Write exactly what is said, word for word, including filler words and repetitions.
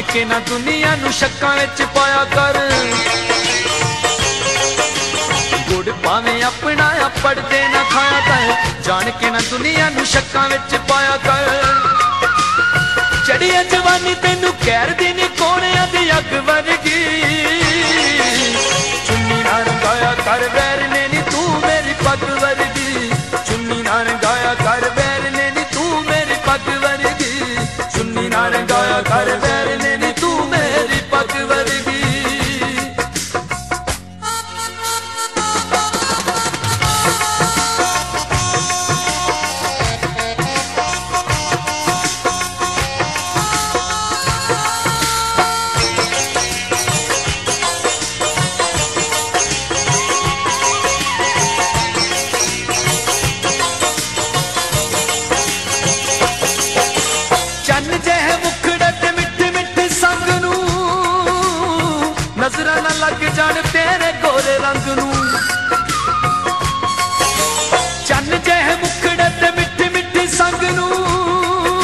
के ना दुनिया नू शक्कां विच पाया कर। गुड़ भावें अपना पड़दे ना खाया कर, जान के ना दुनिया नू शक्कां विच पाया कर। चढ़ी जवानी तेनू कैर दी नी कोणियां दी अग वर्गी, चुन्नी ना रंगाया कर वैर ने नी तू मेरी पग वर्गी, चुन्नी ना रंगाया कर वैर ने नी तू मेरी पग वर्गी, चुन्नी ना रंगाया कर वैर ने नी तू मेरी पग वर्गी। चन्न जह मुखड़े ते मिठे मिठे संग नू, नजरां ना लग जाण तेरे गोरे रंग नू।